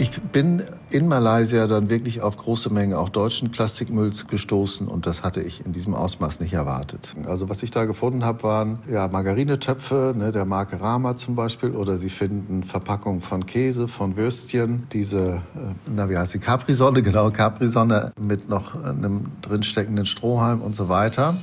Ich bin in Malaysia dann wirklich auf große Mengen auch deutschen Plastikmülls gestoßen und das hatte ich in diesem Ausmaß nicht erwartet. Also was ich da gefunden habe, waren Margarinetöpfe, der Marke Rama zum Beispiel, oder Sie finden Verpackungen von Käse, von Würstchen, diese, wie heißt die, Capri-Sonne, genau, Capri-Sonne mit noch einem drinsteckenden Strohhalm und so weiter.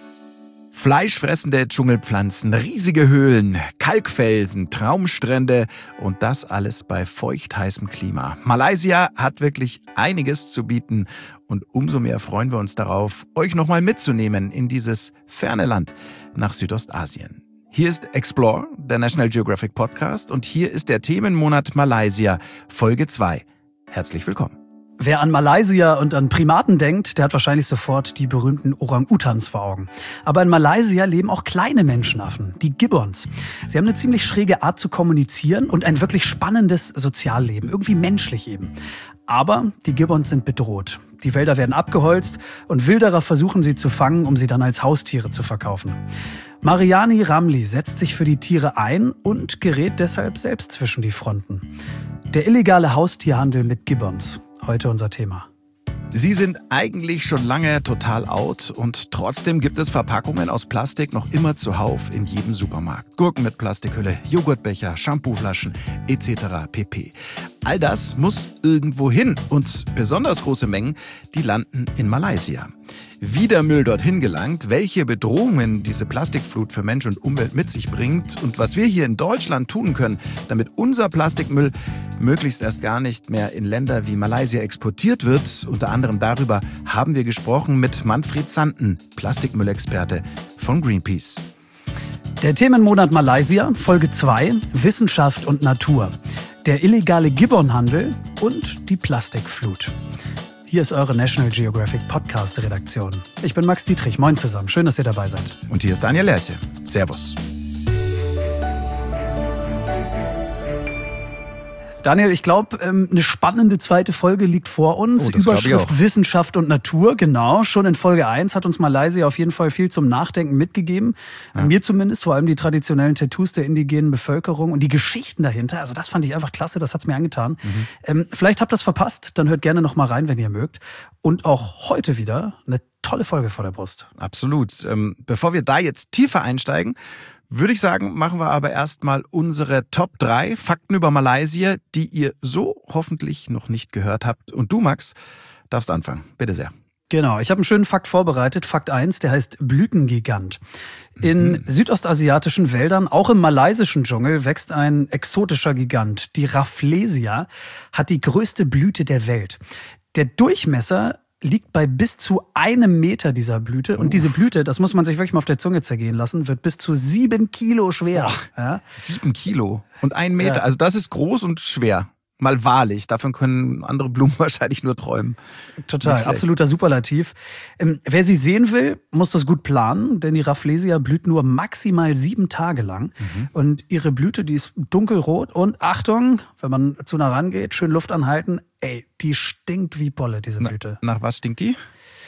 Fleischfressende Dschungelpflanzen, riesige Höhlen, Kalkfelsen, Traumstrände und das alles bei feuchtheißem Klima. Malaysia hat wirklich einiges zu bieten und umso mehr freuen wir uns darauf, euch nochmal mitzunehmen in dieses ferne Land nach Südostasien. Hier ist Explore, der National Geographic Podcast, und hier ist der Themenmonat Malaysia, Folge 2. Herzlich willkommen. Wer an Malaysia und an Primaten denkt, der hat wahrscheinlich sofort die berühmten Orang-Utans vor Augen. Aber in Malaysia leben auch kleine Menschenaffen, die Gibbons. Sie haben eine ziemlich schräge Art zu kommunizieren und ein wirklich spannendes Sozialleben, irgendwie menschlich eben. Aber die Gibbons sind bedroht. Die Wälder werden abgeholzt und Wilderer versuchen sie zu fangen, um sie dann als Haustiere zu verkaufen. Mariani Ramli setzt sich für die Tiere ein und gerät deshalb selbst zwischen die Fronten. Der illegale Haustierhandel mit Gibbons. Heute unser Thema. Sie sind eigentlich schon lange total out und trotzdem gibt es Verpackungen aus Plastik noch immer zuhauf in jedem Supermarkt. Gurken mit Plastikhülle, Joghurtbecher, Shampooflaschen etc. pp. All das muss irgendwo hin und besonders große Mengen, die landen in Malaysia. Wie der Müll dorthin gelangt, welche Bedrohungen diese Plastikflut für Mensch und Umwelt mit sich bringt und was wir hier in Deutschland tun können, damit unser Plastikmüll möglichst erst gar nicht mehr in Länder wie Malaysia exportiert wird. Unter anderem darüber haben wir gesprochen mit Manfred Sanden, Plastikmüllexperte von Greenpeace. Der Themenmonat Malaysia, Folge 2, Wissenschaft und Natur. Der illegale Gibbonhandel und die Plastikflut. Hier ist eure National Geographic Podcast-Redaktion. Ich bin Max Dietrich. Moin zusammen. Schön, dass ihr dabei seid. Und hier ist Daniel Lerche. Servus. Daniel, ich glaube, eine spannende zweite Folge liegt vor uns. Überschrift Wissenschaft und Natur, genau. Schon in Folge 1 hat uns Malaysia auf jeden Fall viel zum Nachdenken mitgegeben. Ja. Mir zumindest, vor allem die traditionellen Tattoos der indigenen Bevölkerung und die Geschichten dahinter. Also das fand ich einfach klasse, das hat's mir angetan. Vielleicht habt ihr das verpasst, dann hört gerne noch mal rein, wenn ihr mögt. Und auch heute wieder eine tolle Folge vor der Brust. Absolut. Bevor wir da jetzt tiefer einsteigen, würde ich sagen, machen wir aber erstmal unsere Top 3 Fakten über Malaysia, die ihr so hoffentlich noch nicht gehört habt. Und du, Max, darfst anfangen. Bitte sehr. Genau, ich habe einen schönen Fakt vorbereitet. Fakt 1, der heißt Blütengigant. In südostasiatischen Wäldern, auch im malaysischen Dschungel, wächst ein exotischer Gigant. Die Rafflesia hat die größte Blüte der Welt. Der Durchmesser liegt bei bis zu 1 Meter dieser Blüte. Und diese Blüte, das muss man sich wirklich mal auf der Zunge zergehen lassen, wird bis zu 7 Kilo schwer. Ja? 7 Kilo und 1 Meter. Ja. Also das ist groß und schwer. Mal wahrlich. Davon können andere Blumen wahrscheinlich nur träumen. Total, absoluter Superlativ. Wer sie sehen will, muss das gut planen, denn die Rafflesia blüht nur maximal 7 Tage lang. Und ihre Blüte, die ist dunkelrot und Achtung, wenn man zu nah rangeht, schön Luft anhalten, die stinkt wie Bolle, diese Blüte. Nach was stinkt die?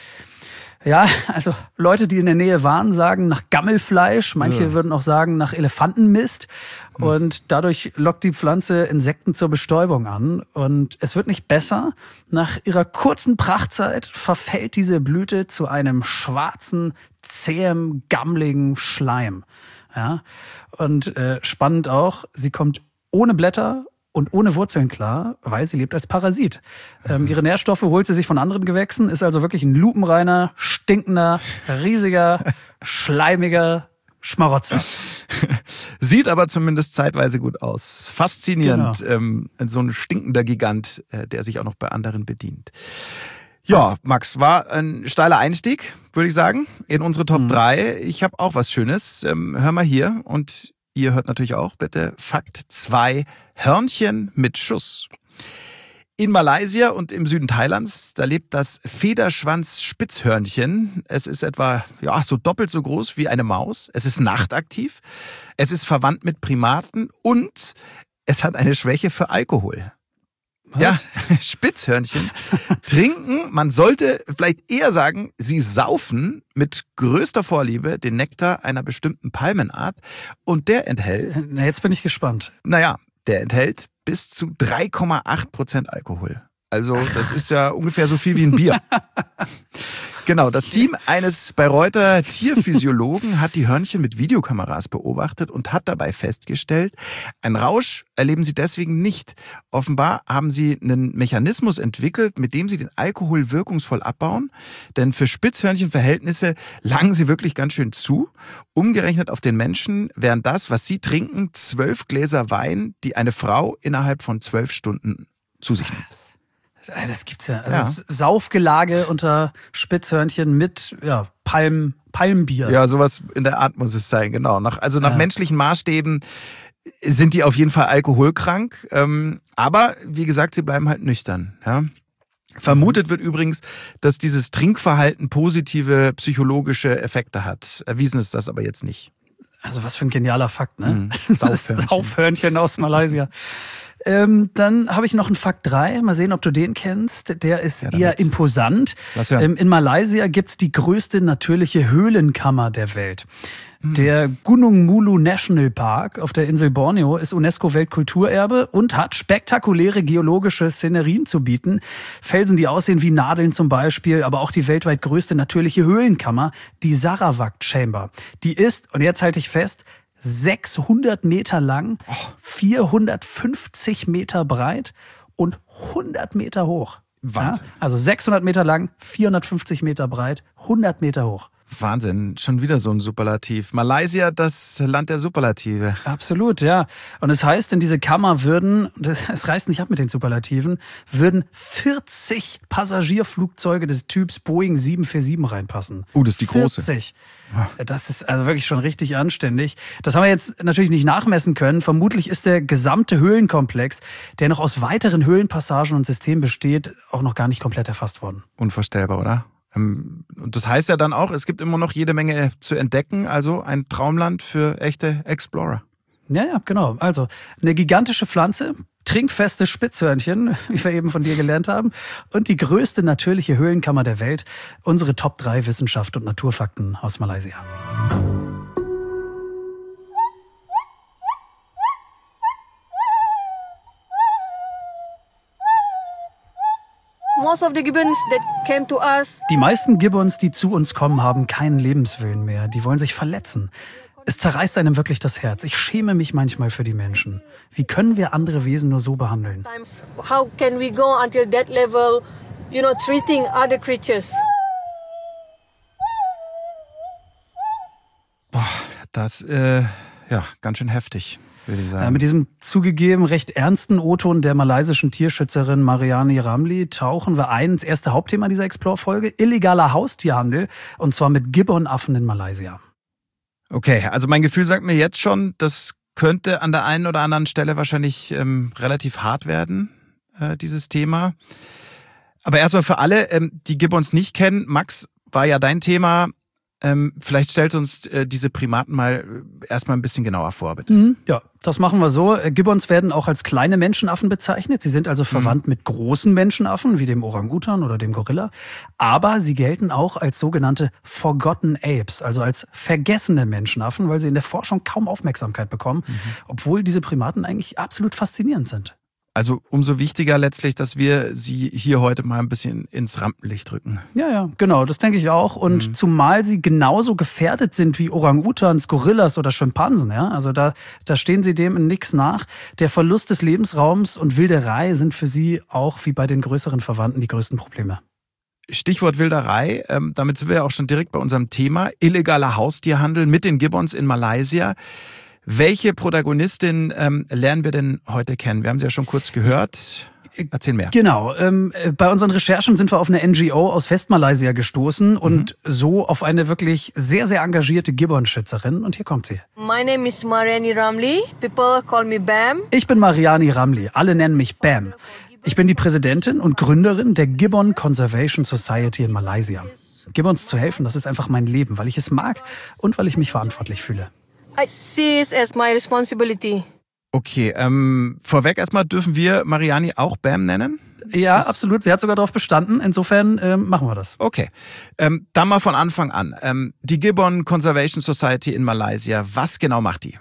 Ja, also Leute, die in der Nähe waren, sagen nach Gammelfleisch. Manche würden auch sagen nach Elefantenmist. Und dadurch lockt die Pflanze Insekten zur Bestäubung an. Und es wird nicht besser. Nach ihrer kurzen Prachtzeit verfällt diese Blüte zu einem schwarzen, zähem, gammeligen Schleim. Ja? Und spannend auch, sie kommt ohne Blätter und ohne Wurzeln klar, weil sie lebt als Parasit. Ihre Nährstoffe holt sie sich von anderen Gewächsen, ist also wirklich ein lupenreiner, stinkender, riesiger, schleimiger Schmarotzer. Sieht aber zumindest zeitweise gut aus. Faszinierend, genau. So ein stinkender Gigant, der sich auch noch bei anderen bedient. Ja, Max, war ein steiler Einstieg, würde ich sagen, in unsere Top 3. Ich habe auch was Schönes. Hör mal hier und ihr hört natürlich auch bitte Fakt 2, Hörnchen mit Schuss. In Malaysia und im Süden Thailands, da lebt das Federschwanz-Spitzhörnchen. Es ist etwa so doppelt so groß wie eine Maus. Es ist nachtaktiv, es ist verwandt mit Primaten und es hat eine Schwäche für Alkohol. Was? Ja, Spitzhörnchen trinken, man sollte vielleicht eher sagen, sie saufen mit größter Vorliebe den Nektar einer bestimmten Palmenart und der enthält... Na, jetzt bin ich gespannt. Der enthält bis zu 3,8% Alkohol. Also das ist ja ungefähr so viel wie ein Bier. Genau, das Team eines Bayreuther Tierphysiologen hat die Hörnchen mit Videokameras beobachtet und hat dabei festgestellt, einen Rausch erleben sie deswegen nicht. Offenbar haben sie einen Mechanismus entwickelt, mit dem sie den Alkohol wirkungsvoll abbauen. Denn für Spitzhörnchenverhältnisse langen sie wirklich ganz schön zu. Umgerechnet auf den Menschen wären das, was sie trinken, 12 Gläser Wein, die eine Frau innerhalb von 12 Stunden zu sich nimmt. Das gibt's ja. Also Saufgelage unter Spitzhörnchen mit Palmbier. Ja, sowas in der Art muss es sein, genau. Nach menschlichen Maßstäben sind die auf jeden Fall alkoholkrank. Aber wie gesagt, sie bleiben halt nüchtern. Ja. Vermutet wird übrigens, dass dieses Trinkverhalten positive psychologische Effekte hat. Erwiesen ist das aber jetzt nicht. Also was für ein genialer Fakt, ne? Saufhörnchen aus Malaysia. Dann habe ich noch einen Fakt 3. Mal sehen, ob du den kennst. Der ist eher imposant. In Malaysia gibt's die größte natürliche Höhlenkammer der Welt. Der Gunung Mulu National Park auf der Insel Borneo ist UNESCO-Weltkulturerbe und hat spektakuläre geologische Szenerien zu bieten. Felsen, die aussehen wie Nadeln zum Beispiel, aber auch die weltweit größte natürliche Höhlenkammer, die Sarawak Chamber. Die ist, und jetzt halte ich fest, 600 Meter lang, 450 Meter breit und 100 Meter hoch. Wahnsinn. Ja, also 600 Meter lang, 450 Meter breit, 100 Meter hoch. Wahnsinn, schon wieder so ein Superlativ. Malaysia, das Land der Superlative. Absolut, ja. Und es heißt, in diese Kammer es reißt nicht ab mit den Superlativen, würden 40 Passagierflugzeuge des Typs Boeing 747 reinpassen. Das ist die große. 40. Das ist also wirklich schon richtig anständig. Das haben wir jetzt natürlich nicht nachmessen können. Vermutlich ist der gesamte Höhlenkomplex, der noch aus weiteren Höhlenpassagen und Systemen besteht, auch noch gar nicht komplett erfasst worden. Unvorstellbar, oder? Und das heißt ja dann auch, es gibt immer noch jede Menge zu entdecken, also ein Traumland für echte Explorer. Ja, genau. Also eine gigantische Pflanze, trinkfeste Spitzhörnchen, wie wir eben von dir gelernt haben, und die größte natürliche Höhlenkammer der Welt. Unsere Top 3 Wissenschaft und Naturfakten aus Malaysia. Die meisten Gibbons, die zu uns kommen, haben keinen Lebenswillen mehr. Die wollen sich verletzen. Es zerreißt einem wirklich das Herz. Ich schäme mich manchmal für die Menschen. Wie können wir andere Wesen nur so behandeln? How can we go until that level, treating other creatures? Das, ganz schön heftig. Mit diesem zugegeben recht ernsten O-Ton der malaysischen Tierschützerin Mariani Ramli tauchen wir ein ins erste Hauptthema dieser Explore-Folge: illegaler Haustierhandel, und zwar mit Gibbonaffen in Malaysia. Okay, also mein Gefühl sagt mir jetzt schon, das könnte an der einen oder anderen Stelle wahrscheinlich relativ hart werden, dieses Thema. Aber erstmal für alle, die Gibbons nicht kennen, Max, war ja dein Thema. Vielleicht stellt uns diese Primaten mal erstmal ein bisschen genauer vor, bitte. Ja, das machen wir so. Gibbons werden auch als kleine Menschenaffen bezeichnet. Sie sind also verwandt mit großen Menschenaffen, wie dem Orangutan oder dem Gorilla. Aber sie gelten auch als sogenannte Forgotten Apes, also als vergessene Menschenaffen, weil sie in der Forschung kaum Aufmerksamkeit bekommen, obwohl diese Primaten eigentlich absolut faszinierend sind. Also umso wichtiger letztlich, dass wir sie hier heute mal ein bisschen ins Rampenlicht rücken. Ja, genau, das denke ich auch. Und zumal sie genauso gefährdet sind wie Orangutans, Gorillas oder Schimpansen, ja, also da stehen sie dem in nichts nach. Der Verlust des Lebensraums und Wilderei sind für sie auch wie bei den größeren Verwandten die größten Probleme. Stichwort Wilderei, damit sind wir ja auch schon direkt bei unserem Thema: illegaler Haustierhandel mit den Gibbons in Malaysia. Welche Protagonistin lernen wir denn heute kennen? Wir haben sie ja schon kurz gehört. Erzähl mehr. Genau. Bei unseren Recherchen sind wir auf eine NGO aus Westmalaysia gestoßen und so auf eine wirklich sehr, sehr engagierte Gibbon-Schützerin. Und hier kommt sie. My name is Mariani Ramli. People call me Bam. Ich bin Mariani Ramli. Alle nennen mich Bam. Ich bin die Präsidentin und Gründerin der Gibbon Conservation Society in Malaysia. Gibbons zu helfen, das ist einfach mein Leben, weil ich es mag und weil ich mich verantwortlich fühle. I see it as my responsibility. Okay, vorweg erstmal, dürfen wir Mariani auch Bam nennen? Ja, absolut. Sie hat sogar darauf bestanden. Insofern machen wir das. Okay, dann mal von Anfang an. Die Gibbon Conservation Society in Malaysia, was genau macht die?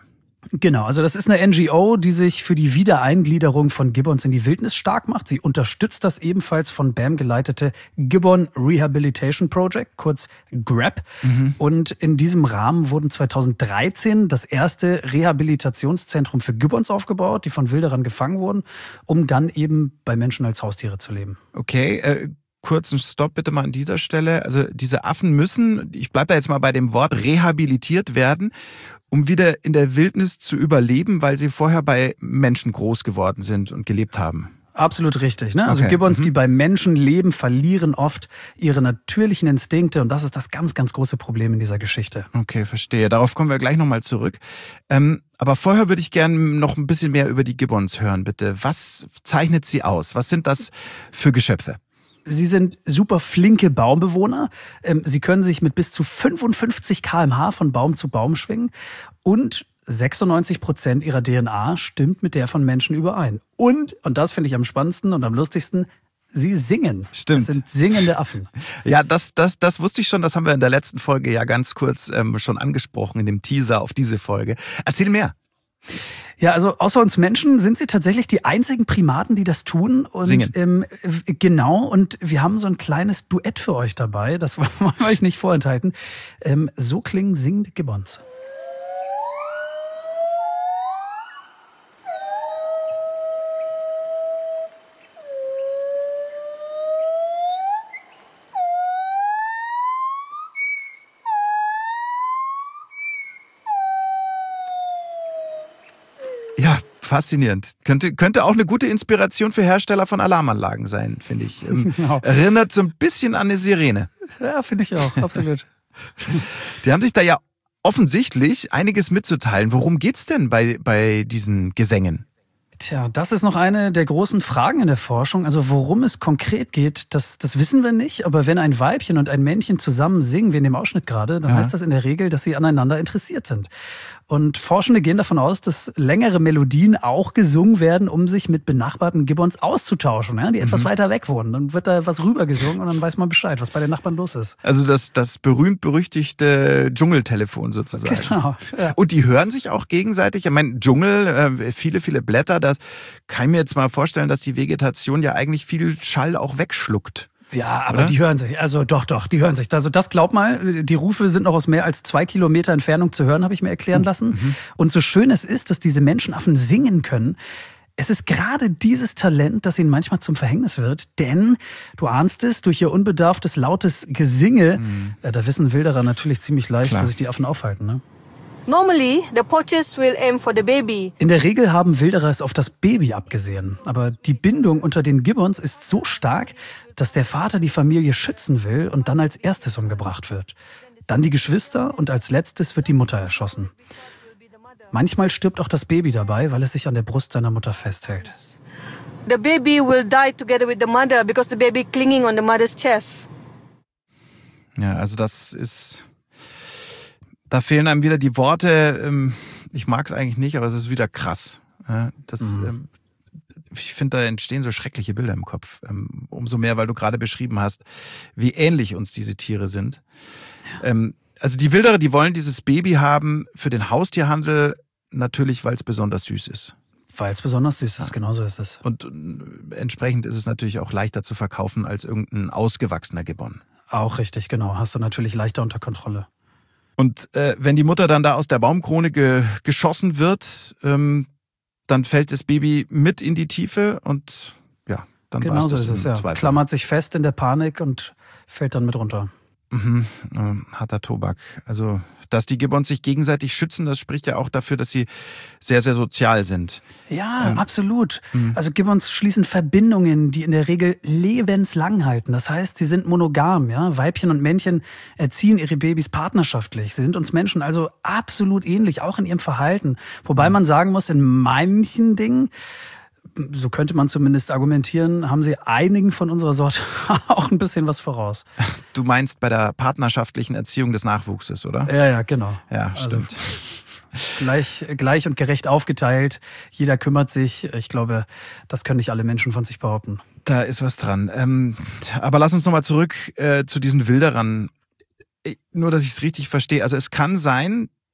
Genau, also das ist eine NGO, die sich für die Wiedereingliederung von Gibbons in die Wildnis stark macht. Sie unterstützt das ebenfalls von BAM geleitete Gibbon Rehabilitation Project, kurz GRAP. Und in diesem Rahmen wurden 2013 das erste Rehabilitationszentrum für Gibbons aufgebaut, die von Wilderern gefangen wurden, um dann eben bei Menschen als Haustiere zu leben. Okay, kurzen Stopp bitte mal an dieser Stelle. Also diese Affen müssen, ich bleibe da jetzt mal bei dem Wort, rehabilitiert werden, um wieder in der Wildnis zu überleben, weil sie vorher bei Menschen groß geworden sind und gelebt haben. Absolut richtig. Ne? Also Okay. Gibbons, die bei Menschen leben, verlieren oft ihre natürlichen Instinkte. Und das ist das ganz, ganz große Problem in dieser Geschichte. Okay, verstehe. Darauf kommen wir gleich nochmal zurück. Aber vorher würde ich gerne noch ein bisschen mehr über die Gibbons hören, bitte. Was zeichnet sie aus? Was sind das für Geschöpfe? Sie sind super flinke Baumbewohner. Sie können sich mit bis zu 55 km/h von Baum zu Baum schwingen. Und 96% ihrer DNA stimmt mit der von Menschen überein. Und das finde ich am spannendsten und am lustigsten, sie singen. Stimmt. Das sind singende Affen. Ja, das wusste ich schon. Das haben wir in der letzten Folge ja ganz kurz schon angesprochen, in dem Teaser auf diese Folge. Erzähl mehr. Ja, also außer uns Menschen sind sie tatsächlich die einzigen Primaten, die das tun. Und Singen. Genau, und wir haben so ein kleines Duett für euch dabei. Das wollen wir euch nicht vorenthalten. So klingen singende Gibbons. Ja, faszinierend. Könnte auch eine gute Inspiration für Hersteller von Alarmanlagen sein, finde ich. Genau. Erinnert so ein bisschen an eine Sirene. Ja, finde ich auch, absolut. Die haben sich da ja offensichtlich einiges mitzuteilen. Worum geht's denn bei diesen Gesängen? Tja, das ist noch eine der großen Fragen in der Forschung. Also worum es konkret geht, das wissen wir nicht. Aber wenn ein Weibchen und ein Männchen zusammen singen, wie in dem Ausschnitt gerade, dann heißt das in der Regel, dass sie aneinander interessiert sind. Und Forschende gehen davon aus, dass längere Melodien auch gesungen werden, um sich mit benachbarten Gibbons auszutauschen, ja, die etwas weiter weg wohnen. Dann wird da was rübergesungen und dann weiß man Bescheid, was bei den Nachbarn los ist. Also das berühmt-berüchtigte Dschungeltelefon sozusagen. Genau. Ja. Und die hören sich auch gegenseitig. Ich meine, Dschungel, viele Blätter, das kann ich mir jetzt mal vorstellen, dass die Vegetation ja eigentlich viel Schall auch wegschluckt. Ja, aber Oder? die hören sich. Also doch, die hören sich. Also das glaub mal, die Rufe sind noch aus mehr als 2 Kilometer Entfernung zu hören, habe ich mir erklären lassen. Und so schön es ist, dass diese Menschenaffen singen können, es ist gerade dieses Talent, das ihnen manchmal zum Verhängnis wird. Denn, du ahnst es, durch ihr unbedarftes, lautes Gesinge, da wissen Wilderer natürlich ziemlich leicht, Klar. wo sich die Affen aufhalten. Ne? Normally, the poachers will aim for the baby. In der Regel haben Wilderer es auf das Baby abgesehen. Aber die Bindung unter den Gibbons ist so stark, dass der Vater die Familie schützen will und dann als erstes umgebracht wird. Dann die Geschwister und als letztes wird die Mutter erschossen. Manchmal stirbt auch das Baby dabei, weil es sich an der Brust seiner Mutter festhält. The baby will die together with the mother because the baby clinging on the mother's chest. Ja, also da fehlen einem wieder die Worte. Ich mag es eigentlich nicht, aber es ist wieder krass. Ja, ich finde, da entstehen so schreckliche Bilder im Kopf. Umso mehr, weil du gerade beschrieben hast, wie ähnlich uns diese Tiere sind. Ja. Also die Wilderer, die wollen dieses Baby haben für den Haustierhandel, natürlich, weil es besonders süß ist. Weil es besonders süß ist, genau so ist es. Und entsprechend ist es natürlich auch leichter zu verkaufen als irgendein ausgewachsener Gibbon. Auch richtig, genau. Hast du natürlich leichter unter Kontrolle. Und wenn die Mutter dann da aus der Baumkrone geschossen wird, dann fällt das Baby mit in die Tiefe und ja, dann war es das im Zweifel. Klammert sich fest in der Panik und fällt dann mit runter. Harter Tobak. Also, dass die Gibbons sich gegenseitig schützen, das spricht ja auch dafür, dass sie sehr, sehr sozial sind. Ja, absolut. Also Gibbons schließen Verbindungen, die in der Regel lebenslang halten. Das heißt, sie sind monogam. Ja? Weibchen und Männchen erziehen ihre Babys partnerschaftlich. Sie sind uns Menschen also absolut ähnlich, auch in ihrem Verhalten. Wobei man sagen muss, in manchen Dingen, so könnte man zumindest argumentieren, haben sie einigen von unserer Sorte auch ein bisschen was voraus. Du meinst bei der partnerschaftlichen Erziehung des Nachwuchses, oder? Ja, genau. Ja, stimmt. Also, gleich und gerecht aufgeteilt. Jeder kümmert sich. Ich glaube, das können nicht alle Menschen von sich behaupten. Da ist was dran. Aber lass uns nochmal zurück zu diesen Wilderern. Nur, dass ich es richtig verstehe. Also es kann sein,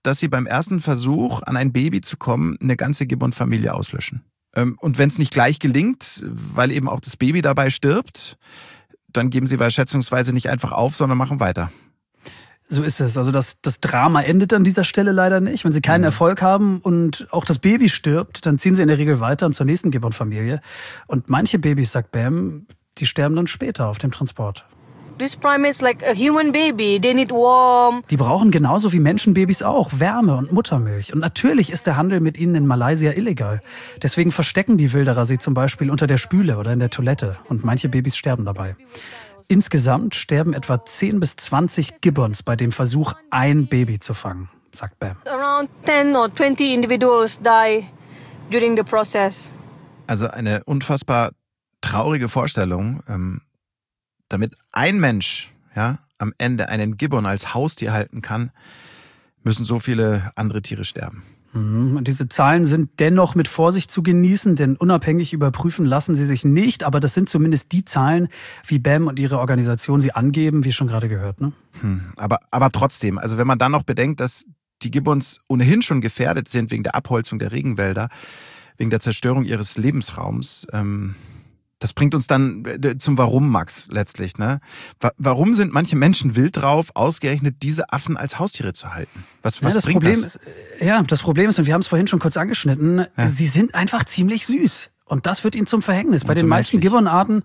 dass sie beim ersten Versuch, an ein Baby zu kommen, eine ganze Gibbon-Familie auslöschen. Und wenn es nicht gleich gelingt, weil eben auch das Baby dabei stirbt, dann geben sie schätzungsweise nicht einfach auf, sondern machen weiter. So ist es. Also das Drama endet an dieser Stelle leider nicht. Wenn sie keinen Erfolg haben und auch das Baby stirbt, dann ziehen sie in der Regel weiter und zur nächsten Gibbon-Familie. Und manche Babys, sagt Bam, die sterben dann später auf dem Transport. This primate's like a human baby. They need warm. Die brauchen genauso wie Menschenbabys auch Wärme und Muttermilch. Und natürlich ist der Handel mit ihnen in Malaysia illegal. Deswegen verstecken die Wilderer sie zum Beispiel unter der Spüle oder in der Toilette. Und manche Babys sterben dabei. Insgesamt sterben etwa 10 bis 20 Gibbons bei dem Versuch, ein Baby zu fangen, sagt Bam. Around 10 or 20 individuals die during the process. Also eine unfassbar traurige Vorstellung, damit ein Mensch am Ende einen Gibbon als Haustier halten kann, müssen so viele andere Tiere sterben. Und diese Zahlen sind dennoch mit Vorsicht zu genießen, denn unabhängig überprüfen lassen sie sich nicht. Aber das sind zumindest die Zahlen, wie Bam und ihre Organisation sie angeben, wie schon gerade gehört. Ne? Aber trotzdem, also wenn man dann noch bedenkt, dass die Gibbons ohnehin schon gefährdet sind wegen der Abholzung der Regenwälder, wegen der Zerstörung ihres Lebensraums, das bringt uns dann zum Warum, Max, letztlich. Ne? Warum sind manche Menschen wild drauf, ausgerechnet diese Affen als Haustiere zu halten? Was bringt das? Das Problem ist, und wir haben es vorhin schon kurz angeschnitten, sie sind einfach ziemlich süß. Und das wird ihnen zum Verhängnis. Bei den meisten Gibbonarten,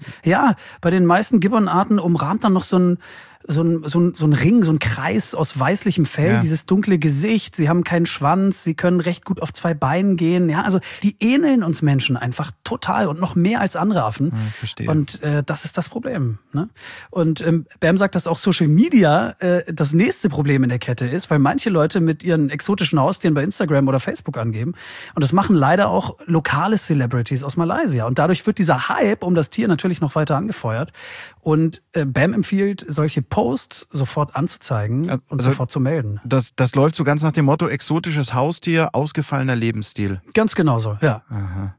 umrahmt dann noch so ein Ring, so ein Kreis aus weißlichem Fell, dieses dunkle Gesicht. Sie haben keinen Schwanz, sie können recht gut auf 2 Beinen gehen. Ja, also die ähneln uns Menschen einfach total und noch mehr als andere Affen. Verstehe. Und das ist das Problem. Ne? Und Bam sagt, dass auch Social Media das nächste Problem in der Kette ist, weil manche Leute mit ihren exotischen Haustieren bei Instagram oder Facebook angeben. Und das machen leider auch lokale Celebrities aus Malaysia. Und dadurch wird dieser Hype um das Tier natürlich noch weiter angefeuert. Und Bam empfiehlt, solche Posts sofort anzuzeigen und sofort zu melden. Das läuft so ganz nach dem Motto, exotisches Haustier, ausgefallener Lebensstil. Ganz genau so, ja. Aha.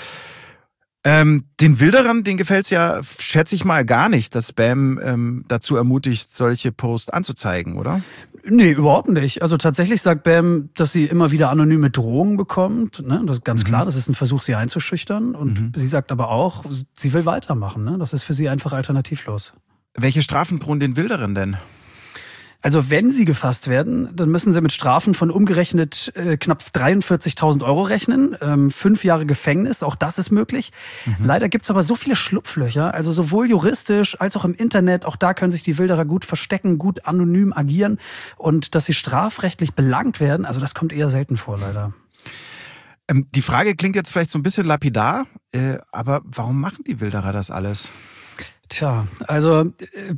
Den Wilderern, denen gefällt es ja, schätze ich mal, gar nicht, dass Bam dazu ermutigt, solche Posts anzuzeigen, oder? Nee, überhaupt nicht. Also tatsächlich sagt Bam, dass sie immer wieder anonyme Drohungen bekommt. Ne? Das ist ganz klar, das ist ein Versuch, sie einzuschüchtern. Und sie sagt aber auch, sie will weitermachen. Ne? Das ist für sie einfach alternativlos. Welche Strafen drohen den Wilderern denn? Also wenn sie gefasst werden, dann müssen sie mit Strafen von umgerechnet knapp 43.000 € rechnen. 5 Jahre Gefängnis, auch das ist möglich. Leider gibt's aber so viele Schlupflöcher, also sowohl juristisch als auch im Internet. Auch da können sich die Wilderer gut verstecken, gut anonym agieren. Und dass sie strafrechtlich belangt werden, also das kommt eher selten vor, leider. Die Frage klingt jetzt vielleicht so ein bisschen lapidar, aber warum machen die Wilderer das alles? Tja, also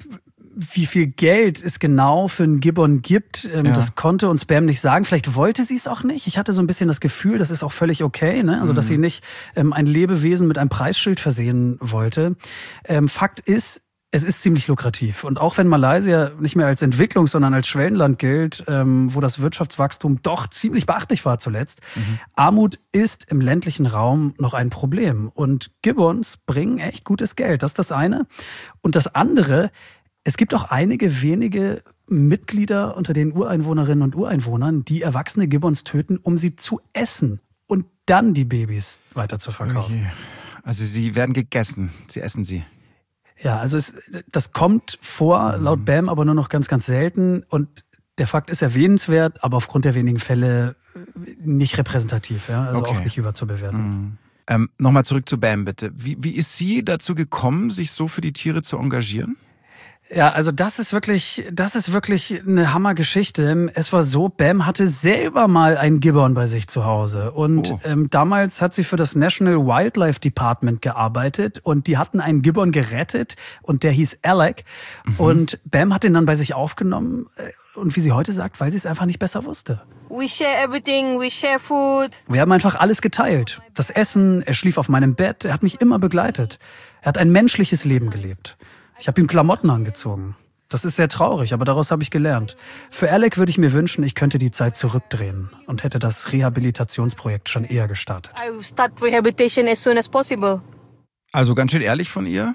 wie viel Geld es genau für einen Gibbon gibt, das konnte uns Bam nicht sagen. Vielleicht wollte sie es auch nicht. Ich hatte so ein bisschen das Gefühl, das ist auch völlig okay, ne? Also dass sie nicht ein Lebewesen mit einem Preisschild versehen wollte. Fakt ist, es ist ziemlich lukrativ. Und auch wenn Malaysia nicht mehr als Entwicklungs-, sondern als Schwellenland gilt, wo das Wirtschaftswachstum doch ziemlich beachtlich war zuletzt, Armut ist im ländlichen Raum noch ein Problem. Und Gibbons bringen echt gutes Geld. Das ist das eine. Und das andere, es gibt auch einige wenige Mitglieder unter den Ureinwohnerinnen und Ureinwohnern, die erwachsene Gibbons töten, um sie zu essen und dann die Babys weiter zu verkaufen. Okay. Also sie werden gegessen, sie essen sie. Ja, also das kommt vor, laut Bam, aber nur noch ganz, ganz selten. Und der Fakt ist erwähnenswert, aber aufgrund der wenigen Fälle nicht repräsentativ, ja? Also auch nicht überzubewerten. Nochmal zurück zu Bam, bitte. Wie ist sie dazu gekommen, sich so für die Tiere zu engagieren? Ja, also das ist wirklich eine Hammergeschichte. Es war so, Bam hatte selber mal einen Gibbon bei sich zu Hause. Und damals hat sie für das National Wildlife Department gearbeitet und die hatten einen Gibbon gerettet und der hieß Alec. Und Bam hat ihn dann bei sich aufgenommen und wie sie heute sagt, weil sie es einfach nicht besser wusste. We share everything, we share food. Wir haben einfach alles geteilt. Das Essen, er schlief auf meinem Bett, er hat mich immer begleitet. Er hat ein menschliches Leben gelebt. Ich habe ihm Klamotten angezogen. Das ist sehr traurig, aber daraus habe ich gelernt. Für Alec würde ich mir wünschen, ich könnte die Zeit zurückdrehen und hätte das Rehabilitationsprojekt schon eher gestartet. I will start rehabilitation as soon as possible. Also ganz schön ehrlich von ihr.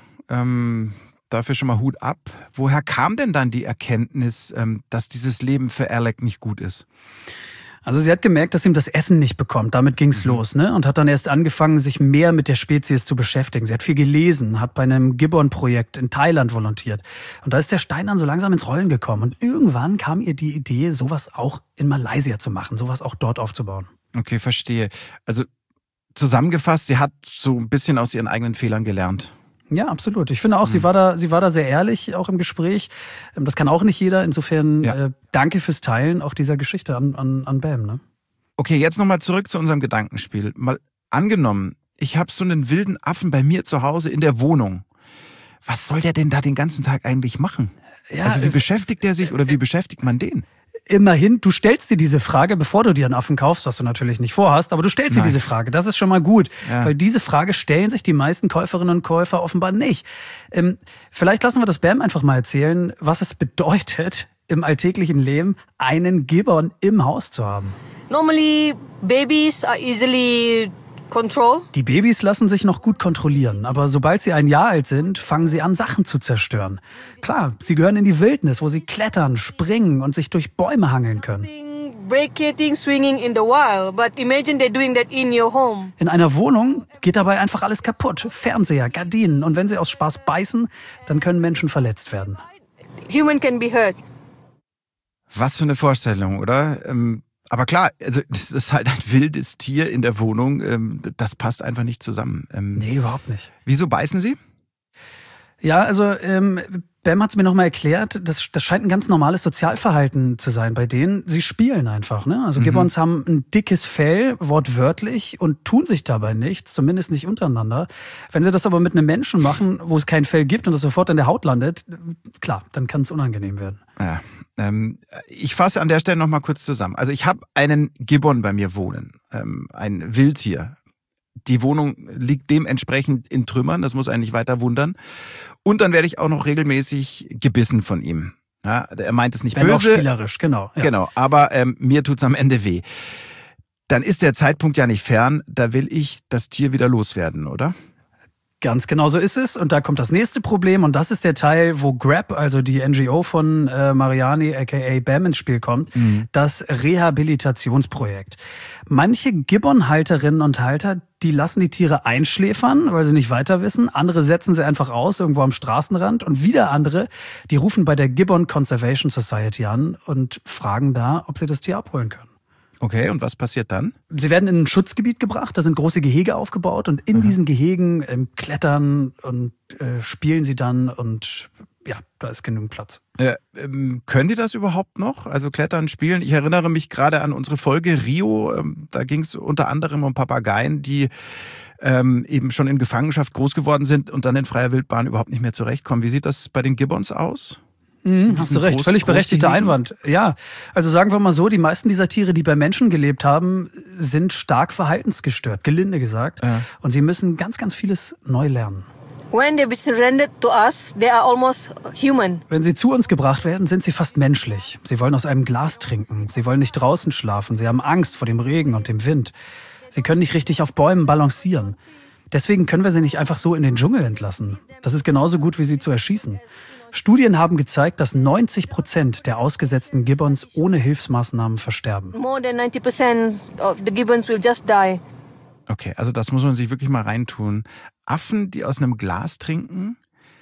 Dafür schon mal Hut ab. Woher kam denn dann die Erkenntnis, dass dieses Leben für Alec nicht gut ist? Also sie hat gemerkt, dass ihm das Essen nicht bekommt. Damit ging's los, ne? Und hat dann erst angefangen, sich mehr mit der Spezies zu beschäftigen. Sie hat viel gelesen, hat bei einem Gibbon-Projekt in Thailand volontiert. Und da ist der Stein dann so langsam ins Rollen gekommen. Und irgendwann kam ihr die Idee, sowas auch in Malaysia zu machen, sowas auch dort aufzubauen. Okay, verstehe. Also zusammengefasst, sie hat so ein bisschen aus ihren eigenen Fehlern gelernt. Ja, absolut. Ich finde auch, sie war da sehr ehrlich, auch im Gespräch. Das kann auch nicht jeder. Insofern danke fürs Teilen auch dieser Geschichte an Bam. Ne? Okay, jetzt nochmal zurück zu unserem Gedankenspiel. Mal angenommen, ich habe so einen wilden Affen bei mir zu Hause in der Wohnung. Was soll der denn da den ganzen Tag eigentlich machen? Ja, also wie beschäftigt der sich oder wie beschäftigt man den? Immerhin, du stellst dir diese Frage, bevor du dir einen Affen kaufst, was du natürlich nicht vorhast, aber du stellst dir diese Frage. Das ist schon mal gut, weil diese Frage stellen sich die meisten Käuferinnen und Käufer offenbar nicht. Vielleicht lassen wir das Bam einfach mal erzählen, was es bedeutet, im alltäglichen Leben einen Gibbon im Haus zu haben. Normally, babies are easily controlled. Die Babys lassen sich noch gut kontrollieren, aber sobald sie 1 Jahr alt sind, fangen sie an, Sachen zu zerstören. Klar, sie gehören in die Wildnis, wo sie klettern, springen und sich durch Bäume hangeln können. Breaking, swinging in the wild, but imagine they're doing that in your home. In einer Wohnung geht dabei einfach alles kaputt. Fernseher, Gardinen, und wenn sie aus Spaß beißen, dann können Menschen verletzt werden. Human can be hurt. Was für eine Vorstellung, oder? Aber klar, also das ist halt ein wildes Tier in der Wohnung. Das passt einfach nicht zusammen. Nee, überhaupt nicht. Wieso beißen sie? Ja, also Bam hat es mir nochmal erklärt, das scheint ein ganz normales Sozialverhalten zu sein bei denen. Sie spielen einfach, ne? Also Gibbons haben ein dickes Fell, wortwörtlich, und tun sich dabei nichts, zumindest nicht untereinander. Wenn sie das aber mit einem Menschen machen, wo es kein Fell gibt und das sofort in der Haut landet, klar, dann kann es unangenehm werden. Ja, ich fasse an der Stelle nochmal kurz zusammen. Also ich habe einen Gibbon bei mir wohnen, ein Wildtier. Die Wohnung liegt dementsprechend in Trümmern, das muss einen nicht weiter wundern. Und dann werde ich auch noch regelmäßig gebissen von ihm. Ja, er meint es nicht böse. Auch spielerisch, genau. Ja. Genau, aber mir tut's am Ende weh. Dann ist der Zeitpunkt ja nicht fern, da will ich das Tier wieder loswerden, oder? Ganz genau so ist es. Und da kommt das nächste Problem. Und das ist der Teil, wo Grab, also die NGO von Mariani, aka Bam, ins Spiel kommt. Das Rehabilitationsprojekt. Manche Gibbon-Halterinnen und Halter, die lassen die Tiere einschläfern, weil sie nicht weiter wissen. Andere setzen sie einfach aus, irgendwo am Straßenrand. Und wieder andere, die rufen bei der Gibbon Conservation Society an und fragen da, ob sie das Tier abholen können. Okay, und was passiert dann? Sie werden in ein Schutzgebiet gebracht, da sind große Gehege aufgebaut und in diesen Gehegen klettern und spielen sie dann und ja, da ist genügend Platz. Können die das überhaupt noch? Also klettern, spielen? Ich erinnere mich gerade an unsere Folge Rio, da ging es unter anderem um Papageien, die eben schon in Gefangenschaft groß geworden sind und dann in freier Wildbahn überhaupt nicht mehr zurechtkommen. Wie sieht das bei den Gibbons aus? Hast du recht, völlig berechtigter Einwand. Ja, also sagen wir mal so, die meisten dieser Tiere, die bei Menschen gelebt haben, sind stark verhaltensgestört, gelinde gesagt. Ja. Und sie müssen ganz, ganz vieles neu lernen. When they be surrendered to us, they are almost human. Wenn sie zu uns gebracht werden, sind sie fast menschlich. Sie wollen aus einem Glas trinken, sie wollen nicht draußen schlafen, sie haben Angst vor dem Regen und dem Wind. Sie können nicht richtig auf Bäumen balancieren. Deswegen können wir sie nicht einfach so in den Dschungel entlassen. Das ist genauso gut, wie sie zu erschießen. Studien haben gezeigt, dass 90% der ausgesetzten Gibbons ohne Hilfsmaßnahmen versterben. More than 90% of the gibbons will just die. Okay, also das muss man sich wirklich mal reintun. Affen, die aus einem Glas trinken,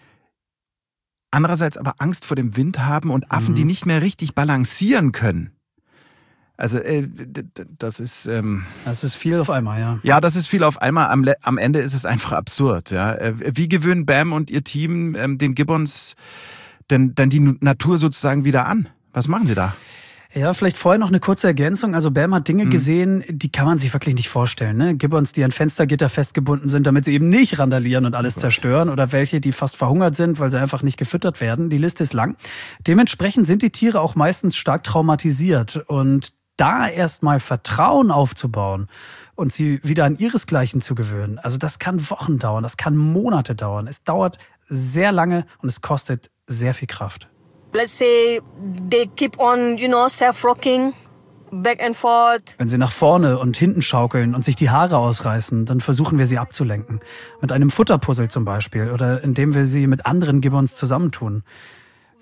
andererseits aber Angst vor dem Wind haben und Affen, die nicht mehr richtig balancieren können. Also das ist... das ist viel auf einmal, ja. Ja, das ist viel auf einmal. Am Ende ist es einfach absurd. Ja. Wie gewöhnen Bam und ihr Team den Gibbons denn die Natur sozusagen wieder an? Was machen sie da? Ja, vielleicht vorher noch eine kurze Ergänzung. Also Bam hat Dinge gesehen, die kann man sich wirklich nicht vorstellen. Ne? Gibbons, die an Fenstergitter festgebunden sind, damit sie eben nicht randalieren und alles zerstören. Oder welche, die fast verhungert sind, weil sie einfach nicht gefüttert werden. Die Liste ist lang. Dementsprechend sind die Tiere auch meistens stark traumatisiert. Und da erstmal Vertrauen aufzubauen und sie wieder an ihresgleichen zu gewöhnen, also das kann Wochen dauern, das kann Monate dauern. Es dauert sehr lange und es kostet sehr viel Kraft. Let's say they keep on, self-rocking, back and forth. Wenn sie nach vorne und hinten schaukeln und sich die Haare ausreißen, dann versuchen wir sie abzulenken. Mit einem Futterpuzzle zum Beispiel oder indem wir sie mit anderen Gibbons zusammentun.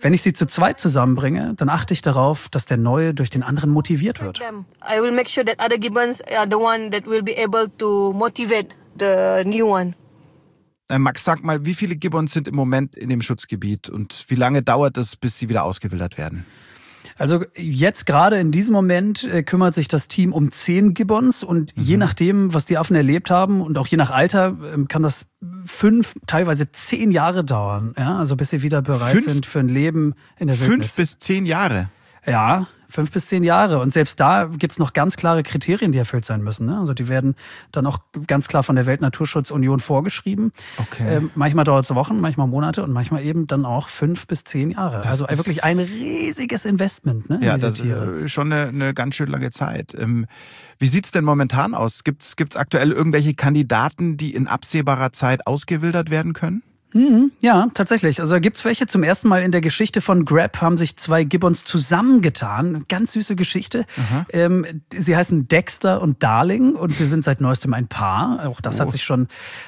Wenn ich sie zu zweit zusammenbringe, dann achte ich darauf, dass der Neue durch den anderen motiviert wird. I will make sure that other gibbons are the one that will be able to motivate the new one. Max, sag mal, wie viele Gibbons sind im Moment in dem Schutzgebiet und wie lange dauert es, bis sie wieder ausgewildert werden? Also jetzt gerade in diesem Moment kümmert sich das Team um 10 Gibbons und je nachdem, was die Affen erlebt haben und auch je nach Alter, kann das 5, teilweise 10 Jahre dauern. Ja? Also bis sie wieder bereit sind für ein Leben in der Wildnis. 5 bis 10 Jahre? Ja, 5 bis 10 Jahre. Und selbst da gibt's noch ganz klare Kriterien, die erfüllt sein müssen. Ne? Also die werden dann auch ganz klar von der Weltnaturschutzunion vorgeschrieben. Okay. Manchmal dauert es Wochen, manchmal Monate und manchmal eben dann auch 5 bis 10 Jahre. Also wirklich ein riesiges Investment, ne, ja, in diese das Tiere. ist schon eine ganz schön lange Zeit. Wie sieht's denn momentan aus? Gibt's aktuell irgendwelche Kandidaten, die in absehbarer Zeit ausgewildert werden können? Ja, tatsächlich. Also da gibt's welche. Zum ersten Mal in der Geschichte von Grab haben sich 2 Gibbons zusammengetan. Ganz süße Geschichte. Sie heißen Dexter und Darling und sie sind seit neuestem ein Paar. Auch das hat sich schon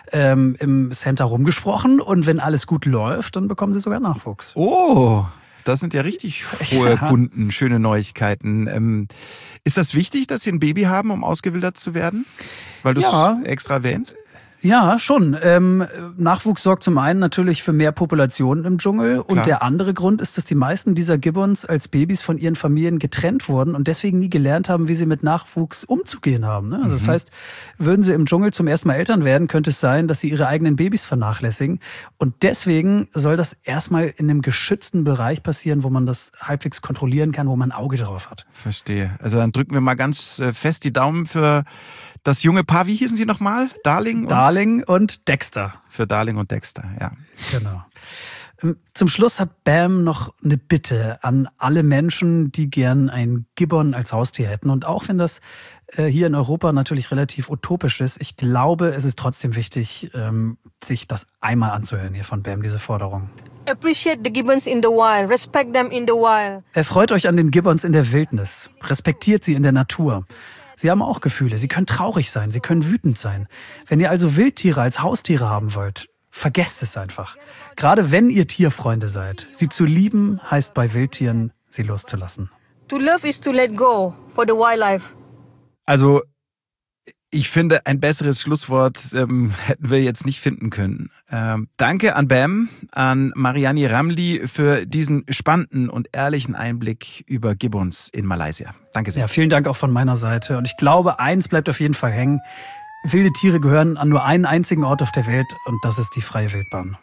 im Center rumgesprochen. Und wenn alles gut läuft, dann bekommen sie sogar Nachwuchs. Oh, das sind ja richtig frohe Kunden, schöne Neuigkeiten. Ist das wichtig, dass Sie ein Baby haben, um ausgewildert zu werden? Weil du es extra erwähnst? Ja, schon. Nachwuchs sorgt zum einen natürlich für mehr Populationen im Dschungel. Und Klar. der andere Grund ist, dass die meisten dieser Gibbons als Babys von ihren Familien getrennt wurden und deswegen nie gelernt haben, wie sie mit Nachwuchs umzugehen haben. Ne? Also das heißt, würden sie im Dschungel zum ersten Mal Eltern werden, könnte es sein, dass sie ihre eigenen Babys vernachlässigen. Und deswegen soll das erstmal in einem geschützten Bereich passieren, wo man das halbwegs kontrollieren kann, wo man ein Auge drauf hat. Verstehe. Also dann drücken wir mal ganz fest die Daumen für das junge Paar. Wie hießen sie nochmal? Darling und Dexter. Für Darling und Dexter, ja. Genau. Zum Schluss hat Bam noch eine Bitte an alle Menschen, die gern ein Gibbon als Haustier hätten. Und auch wenn das hier in Europa natürlich relativ utopisch ist, ich glaube, es ist trotzdem wichtig, sich das einmal anzuhören hier von Bam, diese Forderung. Appreciate the gibbons in the wild. Respect them in the wild. Erfreut euch an den Gibbons in der Wildnis. Respektiert sie in der Natur. Sie haben auch Gefühle. Sie können traurig sein. Sie können wütend sein. Wenn ihr also Wildtiere als Haustiere haben wollt, vergesst es einfach. Gerade wenn ihr Tierfreunde seid. Sie zu lieben heißt bei Wildtieren, sie loszulassen. To love is to let go for the wildlife. Also ich finde, ein besseres Schlusswort hätten wir jetzt nicht finden können. Danke an Bam, an Mariani Ramli für diesen spannenden und ehrlichen Einblick über Gibbons in Malaysia. Danke sehr. Ja, vielen Dank auch von meiner Seite. Und ich glaube, eins bleibt auf jeden Fall hängen. Wilde Tiere gehören an nur einen einzigen Ort auf der Welt und das ist die freie Wildbahn.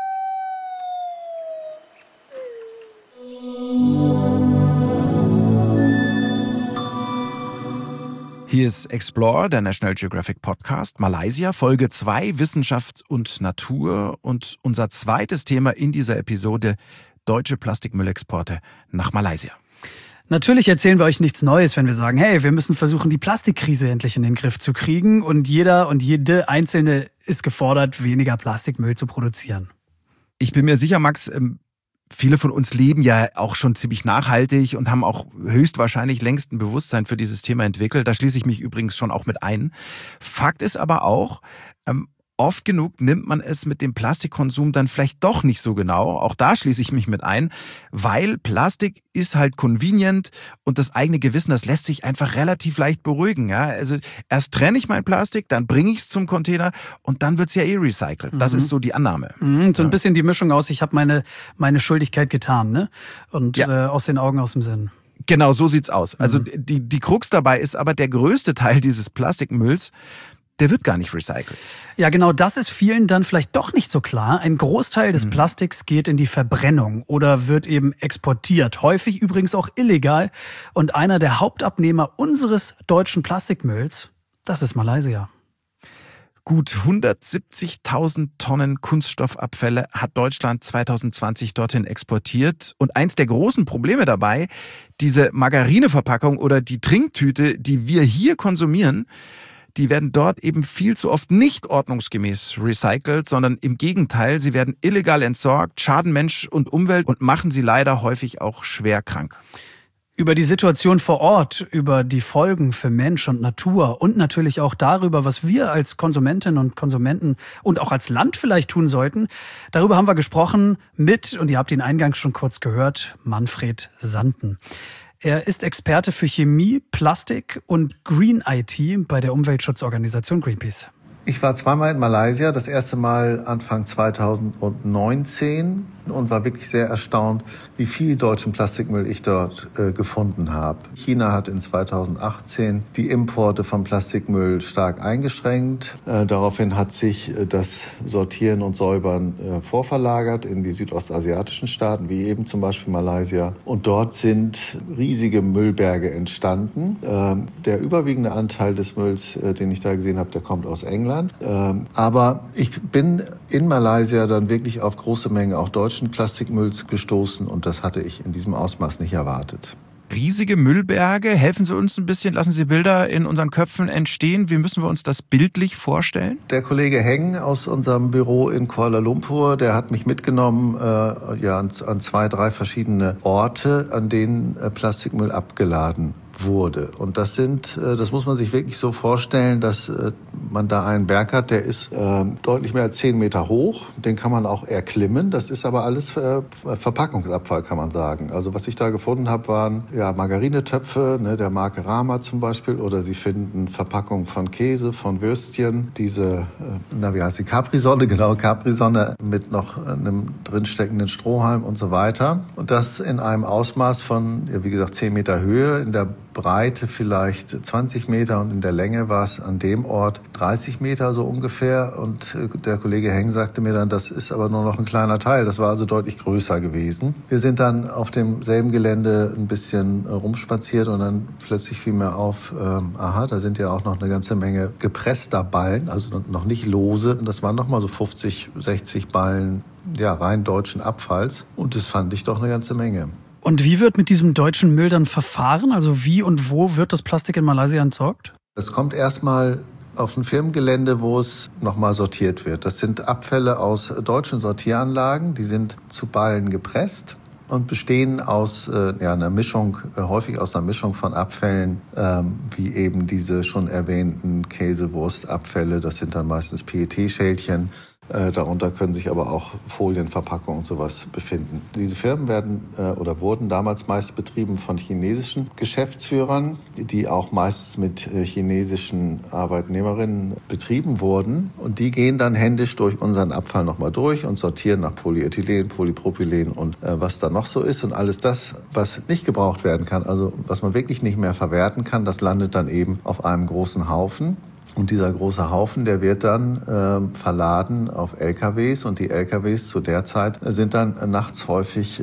Hier ist Explore, der National Geographic Podcast, Malaysia, Folge 2, Wissenschaft und Natur. Und unser zweites Thema in dieser Episode, deutsche Plastikmüllexporte nach Malaysia. Natürlich erzählen wir euch nichts Neues, wenn wir sagen, hey, wir müssen versuchen, die Plastikkrise endlich in den Griff zu kriegen. Und jeder und jede Einzelne ist gefordert, weniger Plastikmüll zu produzieren. Ich bin mir sicher, Max, viele von uns leben ja auch schon ziemlich nachhaltig und haben auch höchstwahrscheinlich längst ein Bewusstsein für dieses Thema entwickelt. Da schließe ich mich übrigens schon auch mit ein. Fakt ist aber auch, oft genug nimmt man es mit dem Plastikkonsum dann vielleicht doch nicht so genau. Auch da schließe ich mich mit ein, weil Plastik ist halt convenient und das eigene Gewissen, das lässt sich einfach relativ leicht beruhigen. Ja? Also erst trenne ich mein Plastik, dann bringe ich es zum Container und dann wird es ja recycelt. Das ist so die Annahme. So ein bisschen die Mischung aus, ich habe meine Schuldigkeit getan, ne? Und aus den Augen, aus dem Sinn. Genau, so sieht's aus. Also die Krux dabei ist aber, der größte Teil dieses Plastikmülls, der wird gar nicht recycelt. Ja, genau, das ist vielen dann vielleicht doch nicht so klar. Ein Großteil des Plastiks geht in die Verbrennung oder wird eben exportiert. Häufig übrigens auch illegal. Und einer der Hauptabnehmer unseres deutschen Plastikmülls, das ist Malaysia. Gut 170.000 Tonnen Kunststoffabfälle hat Deutschland 2020 dorthin exportiert. Und eins der großen Probleme dabei, diese Margarineverpackung oder die Trinktüte, die wir hier konsumieren, die werden dort eben viel zu oft nicht ordnungsgemäß recycelt, sondern im Gegenteil, sie werden illegal entsorgt, schaden Mensch und Umwelt und machen sie leider häufig auch schwer krank. Über die Situation vor Ort, über die Folgen für Mensch und Natur und natürlich auch darüber, was wir als Konsumentinnen und Konsumenten und auch als Land vielleicht tun sollten. Darüber haben wir gesprochen mit, und ihr habt ihn eingangs schon kurz gehört, Manfred Sanden. Er ist Experte für Chemie, Plastik und Green IT bei der Umweltschutzorganisation Greenpeace. Ich war zweimal in Malaysia, das erste Mal Anfang 2019 und war wirklich sehr erstaunt, wie viel deutschen Plastikmüll ich dort gefunden habe. China hat in 2018 die Importe von Plastikmüll stark eingeschränkt. Daraufhin hat sich das Sortieren und Säubern vorverlagert in die südostasiatischen Staaten, wie eben zum Beispiel Malaysia. Und dort sind riesige Müllberge entstanden. Der überwiegende Anteil des Mülls, den ich da gesehen habe, der kommt aus England. Aber ich bin in Malaysia dann wirklich auf große Mengen auch deutschen Plastikmülls gestoßen und das hatte ich in diesem Ausmaß nicht erwartet. Riesige Müllberge, helfen Sie uns ein bisschen, lassen Sie Bilder in unseren Köpfen entstehen. Wie müssen wir uns das bildlich vorstellen? Der Kollege Heng aus unserem Büro in Kuala Lumpur, der hat mich mitgenommen an 2, 3 verschiedene Orte, an denen Plastikmüll abgeladen wurde. Und das muss man sich wirklich so vorstellen, dass man da einen Berg hat, der ist deutlich mehr als 10 Meter hoch. Den kann man auch erklimmen. Das ist aber alles Verpackungsabfall, kann man sagen. Also was ich da gefunden habe, waren Margarinetöpfe, der Marke Rama zum Beispiel. Oder Sie finden Verpackungen von Käse, von Würstchen. Diese, wie heißt die? Capri-Sonne, genau, Capri-Sonne mit noch einem drinsteckenden Strohhalm und so weiter. Und das in einem Ausmaß von, wie gesagt, 10 Meter Höhe, in der Breite vielleicht 20 Meter und in der Länge war es an dem Ort 30 Meter so ungefähr. Und der Kollege Heng sagte mir dann, das ist aber nur noch ein kleiner Teil. Das war also deutlich größer gewesen. Wir sind dann auf demselben Gelände ein bisschen rumspaziert und dann plötzlich fiel mir auf, da sind ja auch noch eine ganze Menge gepresster Ballen, also noch nicht lose. Das waren noch mal so 50, 60 Ballen rein deutschen Abfalls. Und das fand ich doch eine ganze Menge. Und wie wird mit diesem deutschen Müll dann verfahren? Also wie und wo wird das Plastik in Malaysia entsorgt? Es kommt erstmal auf ein Firmengelände, wo es nochmal sortiert wird. Das sind Abfälle aus deutschen Sortieranlagen, die sind zu Ballen gepresst und bestehen aus einer Mischung, häufig aus einer Mischung von Abfällen, wie eben diese schon erwähnten Käse-Wurst-Abfälle. Das sind dann meistens PET-Schälchen. Darunter können sich aber auch Folienverpackungen und sowas befinden. Diese Firmen wurden damals meist betrieben von chinesischen Geschäftsführern, die auch meist mit chinesischen Arbeitnehmerinnen betrieben wurden. Und die gehen dann händisch durch unseren Abfall nochmal durch und sortieren nach Polyethylen, Polypropylen und was da noch so ist. Und alles das, was nicht gebraucht werden kann, also was man wirklich nicht mehr verwerten kann, das landet dann eben auf einem großen Haufen. Und dieser große Haufen, der wird dann verladen auf LKWs und die LKWs zu der Zeit sind dann nachts häufig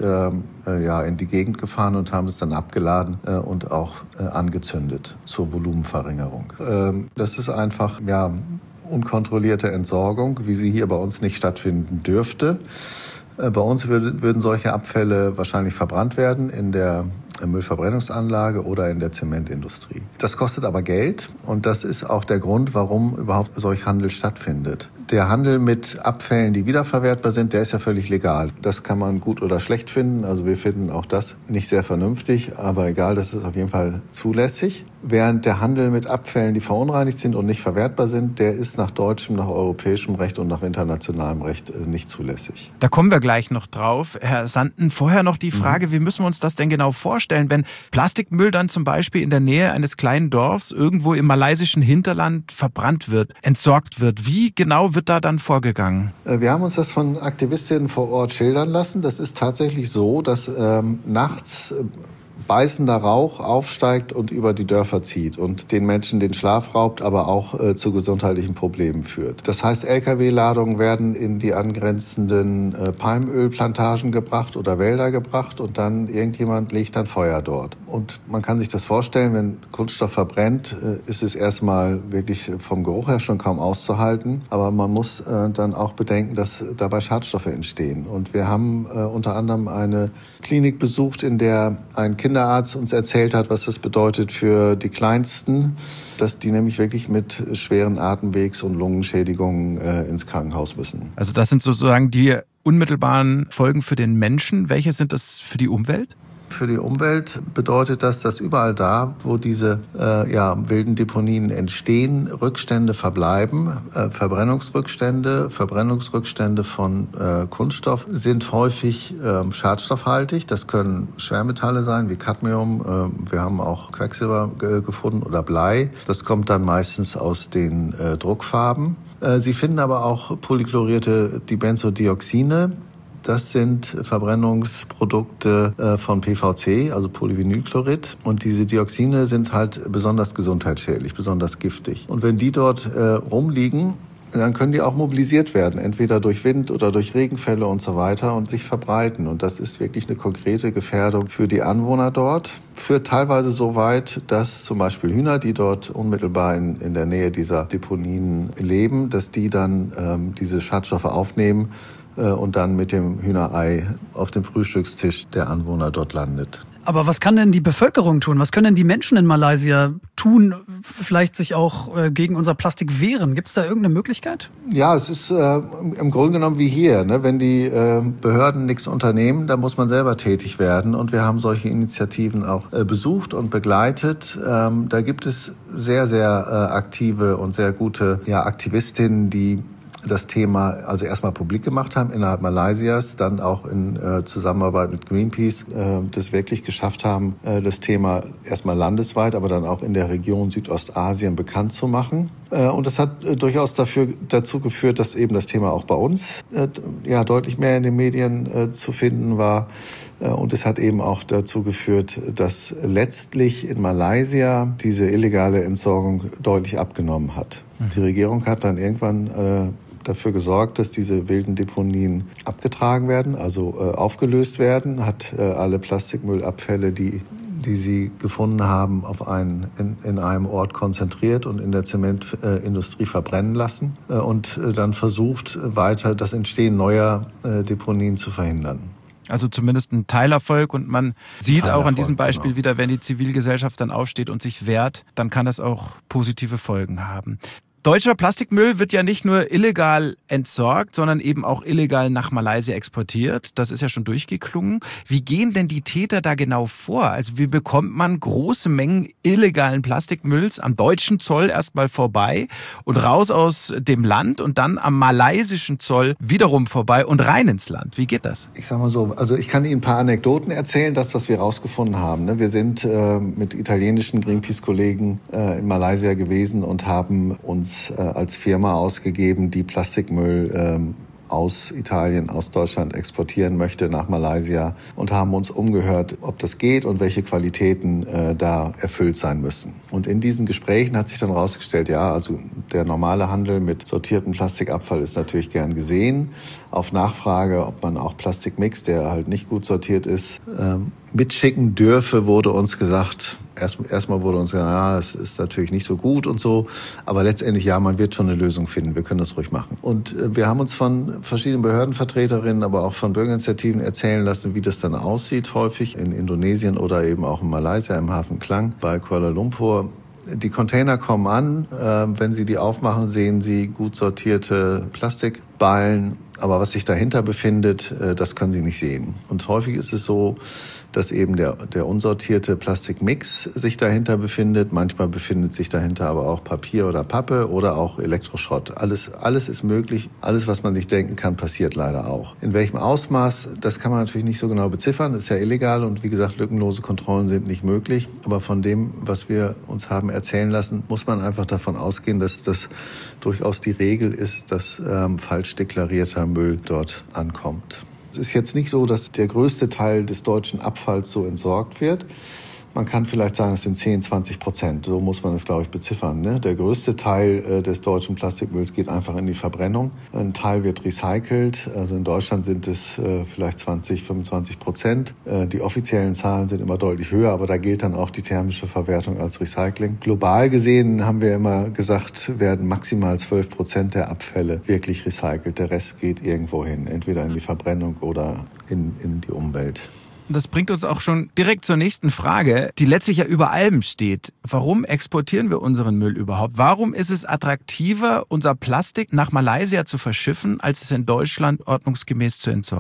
in die Gegend gefahren und haben es dann abgeladen und auch angezündet zur Volumenverringerung. Das ist einfach unkontrollierte Entsorgung, wie sie hier bei uns nicht stattfinden dürfte. Bei uns würden solche Abfälle wahrscheinlich verbrannt werden in der Müllverbrennungsanlage oder in der Zementindustrie. Das kostet aber Geld und das ist auch der Grund, warum überhaupt solch Handel stattfindet. Der Handel mit Abfällen, die wiederverwertbar sind, der ist ja völlig legal. Das kann man gut oder schlecht finden. Also wir finden auch das nicht sehr vernünftig, aber egal, das ist auf jeden Fall zulässig. Während der Handel mit Abfällen, die verunreinigt sind und nicht verwertbar sind, der ist nach deutschem, nach europäischem Recht und nach internationalem Recht nicht zulässig. Da kommen wir gleich noch drauf. Herr Sanden, vorher noch die Frage, wie müssen wir uns das denn genau vorstellen, wenn Plastikmüll dann zum Beispiel in der Nähe eines kleinen Dorfs irgendwo im malaysischen Hinterland verbrannt wird, entsorgt wird? Wie genau wird da dann vorgegangen? Wir haben uns das von Aktivistinnen vor Ort schildern lassen. Das ist tatsächlich so, dass nachts beißender Rauch aufsteigt und über die Dörfer zieht und den Menschen den Schlaf raubt, aber auch zu gesundheitlichen Problemen führt. Das heißt, Lkw-Ladungen werden in die angrenzenden Palmölplantagen gebracht oder Wälder gebracht und dann irgendjemand legt dann Feuer dort. Und man kann sich das vorstellen, wenn Kunststoff verbrennt, ist es erstmal wirklich vom Geruch her schon kaum auszuhalten. Aber man muss dann auch bedenken, dass dabei Schadstoffe entstehen. Und wir haben unter anderem eine Klinik besucht, in der ein Kinderarzt uns erzählt hat, was das bedeutet für die Kleinsten, dass die nämlich wirklich mit schweren Atemwegs- und Lungenschädigungen ins Krankenhaus müssen. Also das sind sozusagen die unmittelbaren Folgen für den Menschen. Welche sind das für die Umwelt? Für die Umwelt bedeutet das, dass überall da, wo diese wilden Deponien entstehen, Rückstände verbleiben. Verbrennungsrückstände von Kunststoff sind häufig schadstoffhaltig. Das können Schwermetalle sein, wie Cadmium. Wir haben auch Quecksilber gefunden oder Blei. Das kommt dann meistens aus den Druckfarben. Sie finden aber auch polychlorierte Dibenzodioxine. Das sind Verbrennungsprodukte von PVC, also Polyvinylchlorid. Und diese Dioxine sind halt besonders gesundheitsschädlich, besonders giftig. Und wenn die dort rumliegen, dann können die auch mobilisiert werden, entweder durch Wind oder durch Regenfälle und so weiter und sich verbreiten. Und das ist wirklich eine konkrete Gefährdung für die Anwohner dort. Führt teilweise so weit, dass zum Beispiel Hühner, die dort unmittelbar in der Nähe dieser Deponien leben, dass die dann diese Schadstoffe aufnehmen und dann mit dem Hühnerei auf dem Frühstückstisch der Anwohner dort landet. Aber was kann denn die Bevölkerung tun? Was können denn die Menschen in Malaysia tun? Vielleicht sich auch gegen unser Plastik wehren? Gibt es da irgendeine Möglichkeit? Ja, es ist im Grunde genommen wie hier. Ne? Wenn die Behörden nichts unternehmen, dann muss man selber tätig werden. Und wir haben solche Initiativen auch besucht und begleitet. Da gibt es sehr, sehr aktive und sehr gute Aktivistinnen, die das Thema also erstmal publik gemacht haben innerhalb Malaysias, dann auch in Zusammenarbeit mit Greenpeace das wirklich geschafft haben, das Thema erstmal landesweit, aber dann auch in der Region Südostasien bekannt zu machen. Und das hat durchaus dazu geführt, dass eben das Thema auch bei uns deutlich mehr in den Medien zu finden war. Und es hat eben auch dazu geführt, dass letztlich in Malaysia diese illegale Entsorgung deutlich abgenommen hat. Die Regierung hat dann irgendwann dafür gesorgt, dass diese wilden Deponien abgetragen werden, also aufgelöst werden, hat alle Plastikmüllabfälle, die sie gefunden haben, in einem Ort konzentriert und in der Zementindustrie verbrennen lassen und dann versucht, weiter das Entstehen neuer Deponien zu verhindern. Also zumindest ein Teilerfolg, und man sieht auch an diesem Beispiel wieder, wenn die Zivilgesellschaft dann aufsteht und sich wehrt, dann kann das auch positive Folgen haben. Deutscher Plastikmüll wird ja nicht nur illegal entsorgt, sondern eben auch illegal nach Malaysia exportiert. Das ist ja schon durchgeklungen. Wie gehen denn die Täter da genau vor? Also wie bekommt man große Mengen illegalen Plastikmülls am deutschen Zoll erstmal vorbei und raus aus dem Land und dann am malaysischen Zoll wiederum vorbei und rein ins Land? Wie geht das? Ich sag mal so, also ich kann Ihnen ein paar Anekdoten erzählen, das, was wir rausgefunden haben. Wir sind mit italienischen Greenpeace-Kollegen in Malaysia gewesen und haben uns als Firma ausgegeben, die Plastikmüll aus Italien, aus Deutschland exportieren möchte nach Malaysia, und haben uns umgehört, ob das geht und welche Qualitäten da erfüllt sein müssen. Und in diesen Gesprächen hat sich dann herausgestellt, also der normale Handel mit sortiertem Plastikabfall ist natürlich gern gesehen. Auf Nachfrage, ob man auch Plastikmix, der halt nicht gut sortiert ist, mitschicken dürfe, wurde uns gesagt, erstmal wurde uns gesagt, das ist natürlich nicht so gut und so, aber letztendlich man wird schon eine Lösung finden, wir können das ruhig machen. Und wir haben uns von verschiedenen Behördenvertreterinnen, aber auch von Bürgerinitiativen erzählen lassen, wie das dann aussieht, häufig in Indonesien oder eben auch in Malaysia im Hafen Klang bei Kuala Lumpur. Die Container kommen an, wenn Sie die aufmachen, sehen Sie gut sortierte Plastikballen, aber was sich dahinter befindet, das können Sie nicht sehen. Und häufig ist es so, dass eben der unsortierte Plastikmix sich dahinter befindet. Manchmal befindet sich dahinter aber auch Papier oder Pappe oder auch Elektroschrott. Alles ist möglich. Alles, was man sich denken kann, passiert leider auch. In welchem Ausmaß, das kann man natürlich nicht so genau beziffern. Das ist ja illegal und wie gesagt, lückenlose Kontrollen sind nicht möglich. Aber von dem, was wir uns haben erzählen lassen, muss man einfach davon ausgehen, dass das durchaus die Regel ist, dass falsch deklarierter Müll dort ankommt. Es ist jetzt nicht so, dass der größte Teil des deutschen Abfalls so entsorgt wird. Man kann vielleicht sagen, es sind 10-20%. So muss man es, glaube ich, beziffern. Ne? Der größte Teil des deutschen Plastikmülls geht einfach in die Verbrennung. Ein Teil wird recycelt. Also in Deutschland sind es vielleicht 20-25%. Die offiziellen Zahlen sind immer deutlich höher, aber da gilt dann auch die thermische Verwertung als Recycling. Global gesehen haben wir immer gesagt, werden maximal 12% der Abfälle wirklich recycelt. Der Rest geht irgendwo hin, entweder in die Verbrennung oder in die Umwelt. Das bringt uns auch schon direkt zur nächsten Frage, die letztlich ja über allem steht. Warum exportieren wir unseren Müll überhaupt? Warum ist es attraktiver, unser Plastik nach Malaysia zu verschiffen, als es in Deutschland ordnungsgemäß zu entsorgen?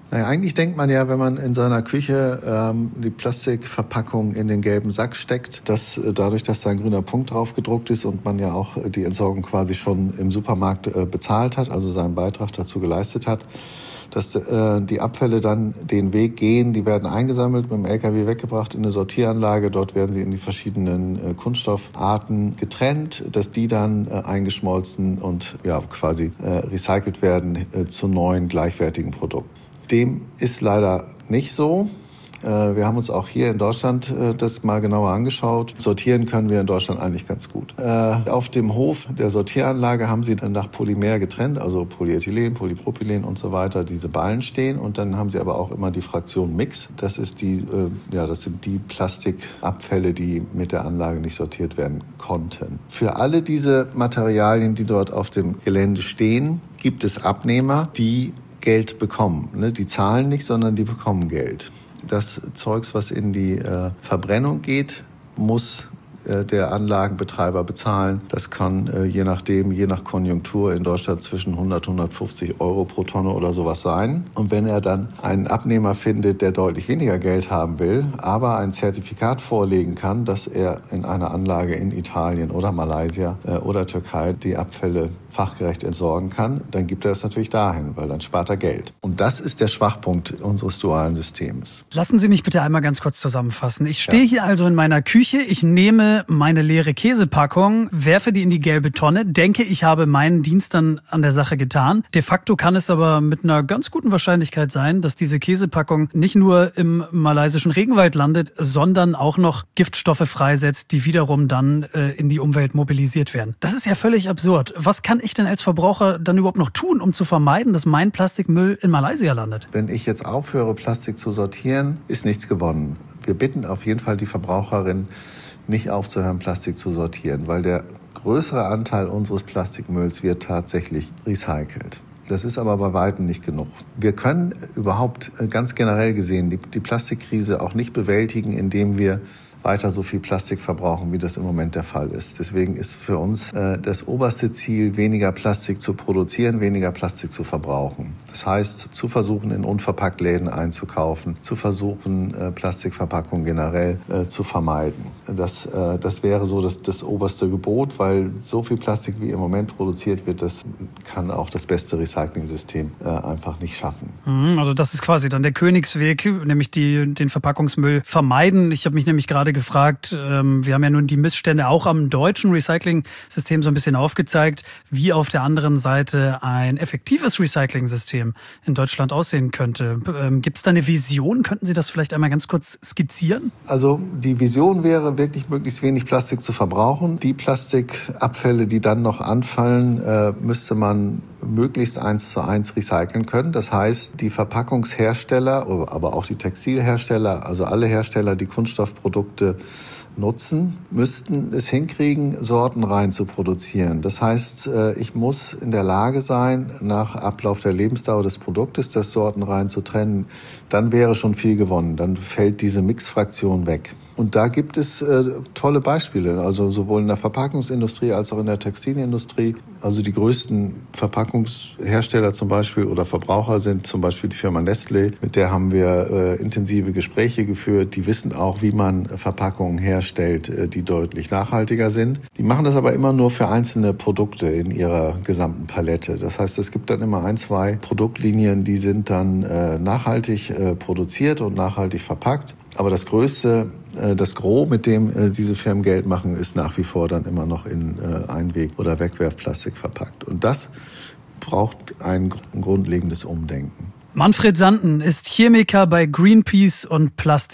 Naja, eigentlich denkt man ja, wenn man in seiner Küche die Plastikverpackung in den gelben Sack steckt, dass dadurch, dass da ein grüner Punkt drauf gedruckt ist und man ja auch die Entsorgung quasi schon im Supermarkt bezahlt hat, also seinen Beitrag dazu geleistet hat, dass die Abfälle dann den Weg gehen, die werden eingesammelt, mit dem LKW weggebracht in eine Sortieranlage, dort werden sie in die verschiedenen Kunststoffarten getrennt, dass die dann eingeschmolzen und ja quasi recycelt werden zu neuen gleichwertigen Produkten. Dem ist leider nicht so. Wir haben uns auch hier in Deutschland das mal genauer angeschaut. Sortieren können wir in Deutschland eigentlich ganz gut. Auf dem Hof der Sortieranlage haben sie dann nach Polymer getrennt, also Polyethylen, Polypropylen und so weiter, diese Ballen stehen. Und dann haben sie aber auch immer die Fraktion Mix. Das ist das sind die Plastikabfälle, die mit der Anlage nicht sortiert werden konnten. Für alle diese Materialien, die dort auf dem Gelände stehen, gibt es Abnehmer, die Geld bekommen. Die zahlen nicht, sondern die bekommen Geld. Das Zeugs, was in die Verbrennung geht, muss der Anlagenbetreiber bezahlen. Das kann je nach Konjunktur in Deutschland zwischen 100 und 150 Euro pro Tonne oder sowas sein. Und wenn er dann einen Abnehmer findet, der deutlich weniger Geld haben will, aber ein Zertifikat vorlegen kann, dass er in einer Anlage in Italien oder Malaysia oder Türkei die Abfälle fachgerecht entsorgen kann, dann gibt er es natürlich dahin, weil dann spart er Geld. Und das ist der Schwachpunkt unseres dualen Systems. Lassen Sie mich bitte einmal ganz kurz zusammenfassen. Ich stehe hier also in meiner Küche, ich nehme meine leere Käsepackung, werfe die in die gelbe Tonne, denke, ich habe meinen Dienst dann an der Sache getan. De facto kann es aber mit einer ganz guten Wahrscheinlichkeit sein, dass diese Käsepackung nicht nur im malaysischen Regenwald landet, sondern auch noch Giftstoffe freisetzt, die wiederum dann in die Umwelt mobilisiert werden. Das ist ja völlig absurd. Was kann ich denn als Verbraucher dann überhaupt noch tun, um zu vermeiden, dass mein Plastikmüll in Malaysia landet? Wenn ich jetzt aufhöre, Plastik zu sortieren, ist nichts gewonnen. Wir bitten auf jeden Fall die Verbraucherin, nicht aufzuhören, Plastik zu sortieren, weil der größere Anteil unseres Plastikmülls wird tatsächlich recycelt. Das ist aber bei weitem nicht genug. Wir können überhaupt ganz generell gesehen die Plastikkrise auch nicht bewältigen, indem wir weiter so viel Plastik verbrauchen, wie das im Moment der Fall ist. Deswegen ist für uns das oberste Ziel, weniger Plastik zu produzieren, weniger Plastik zu verbrauchen. Das heißt, zu versuchen, in Unverpacktläden einzukaufen, zu versuchen, Plastikverpackungen generell zu vermeiden. Das wäre so das oberste Gebot, weil so viel Plastik, wie im Moment produziert wird, das kann auch das beste Recycling-System einfach nicht schaffen. Also das ist quasi dann der Königsweg, nämlich den Verpackungsmüll vermeiden. Ich habe mich nämlich gerade gefragt, wir haben ja nun die Missstände auch am deutschen Recycling-System so ein bisschen aufgezeigt, wie auf der anderen Seite ein effektives Recycling-System in Deutschland aussehen könnte. Gibt es da eine Vision? Könnten Sie das vielleicht einmal ganz kurz skizzieren? Also die Vision wäre wirklich, möglichst wenig Plastik zu verbrauchen. Die Plastikabfälle, die dann noch anfallen, müsste man möglichst 1:1 recyceln können. Das heißt, die Verpackungshersteller, aber auch die Textilhersteller, also alle Hersteller, die Kunststoffprodukte nutzen, müssten es hinkriegen, sortenrein zu produzieren. Das heißt, ich muss in der Lage sein, nach Ablauf der Lebensdauer des Produktes das sortenrein zu trennen. Dann wäre schon viel gewonnen. Dann fällt diese Mixfraktion weg. Und da gibt es tolle Beispiele, also sowohl in der Verpackungsindustrie als auch in der Textilindustrie. Also die größten Verpackungshersteller zum Beispiel oder Verbraucher sind zum Beispiel die Firma Nestlé. Mit der haben wir intensive Gespräche geführt. Die wissen auch, wie man Verpackungen herstellt, die deutlich nachhaltiger sind. Die machen das aber immer nur für einzelne Produkte in ihrer gesamten Palette. Das heißt, es gibt dann immer 1-2 Produktlinien, die sind dann nachhaltig produziert und nachhaltig verpackt. Aber das Größte, das Gros, mit dem diese Firmen Geld machen, ist nach wie vor dann immer noch in Einweg- oder Wegwerfplastik verpackt. Und das braucht ein grundlegendes Umdenken. Manfred Sanden ist Chemiker bei Greenpeace und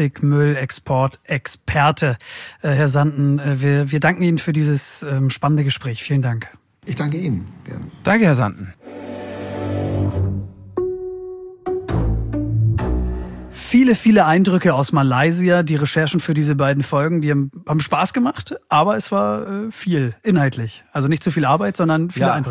Plastikmüllexport-Experte. Herr Sanden, wir danken Ihnen für dieses spannende Gespräch. Vielen Dank. Ich danke Ihnen. Gerne. Danke, Herr Sanden. Viele Eindrücke aus Malaysia. Die Recherchen für diese beiden Folgen, die haben Spaß gemacht, aber es war viel inhaltlich. Also nicht zu viel Arbeit, sondern viele Eindrücke.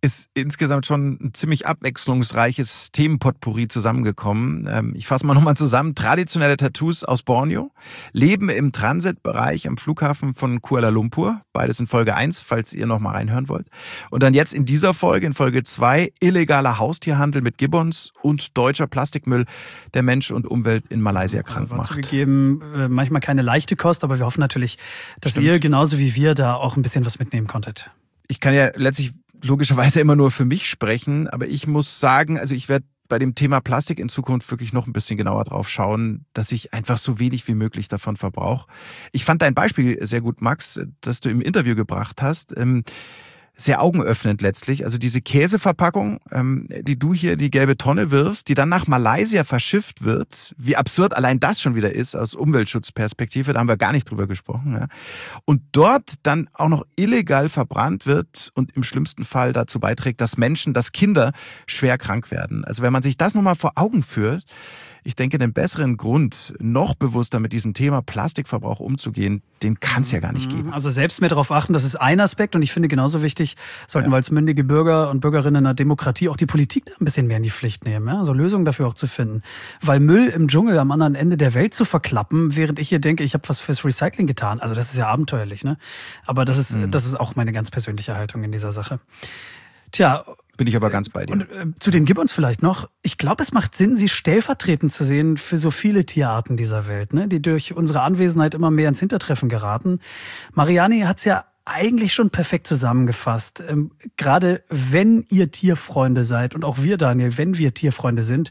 ist insgesamt schon ein ziemlich abwechslungsreiches Themenpotpourri zusammengekommen. Ich fasse mal nochmal zusammen. Traditionelle Tattoos aus Borneo, Leben im Transitbereich am Flughafen von Kuala Lumpur, beides in Folge 1, falls ihr nochmal reinhören wollt. Und dann jetzt in dieser Folge, in Folge 2, illegaler Haustierhandel mit Gibbons und deutscher Plastikmüll, der Mensch und Umwelt in Malaysia krank macht. Zugegeben, manchmal keine leichte Kost, aber wir hoffen natürlich, dass ihr genauso wie wir da auch ein bisschen was mitnehmen konntet. Ich kann ja letztlich logischerweise immer nur für mich sprechen, aber ich muss sagen, also ich werde bei dem Thema Plastik in Zukunft wirklich noch ein bisschen genauer drauf schauen, dass ich einfach so wenig wie möglich davon verbrauche. Ich fand dein Beispiel sehr gut, Max, das du im Interview gebracht hast. Sehr augenöffnend letztlich. Also diese Käseverpackung, die du hier in die gelbe Tonne wirfst, die dann nach Malaysia verschifft wird, wie absurd allein das schon wieder ist aus Umweltschutzperspektive, da haben wir gar nicht drüber gesprochen. Ja. Und dort dann auch noch illegal verbrannt wird und im schlimmsten Fall dazu beiträgt, dass Menschen, dass Kinder schwer krank werden. Also wenn man sich das nochmal vor Augen führt, ich denke, den besseren Grund, noch bewusster mit diesem Thema Plastikverbrauch umzugehen, den kann es ja gar nicht geben. Also selbst mehr darauf achten, das ist ein Aspekt. Und ich finde genauso wichtig, sollten wir als mündige Bürger und Bürgerinnen in einer Demokratie auch die Politik da ein bisschen mehr in die Pflicht nehmen. Ja? Also Lösungen dafür auch zu finden. Weil Müll im Dschungel am anderen Ende der Welt zu verklappen, während ich hier denke, ich habe was fürs Recycling getan. Also das ist ja abenteuerlich. Ne? Aber das ist auch meine ganz persönliche Haltung in dieser Sache. Tja, bin ich aber ganz bei dir. Und zu den Gibbons vielleicht noch. Ich glaube, es macht Sinn, sie stellvertretend zu sehen für so viele Tierarten dieser Welt, ne, die durch unsere Anwesenheit immer mehr ins Hintertreffen geraten. Mariani hat es ja eigentlich schon perfekt zusammengefasst. Gerade wenn ihr Tierfreunde seid und auch wir, Daniel, wenn wir Tierfreunde sind,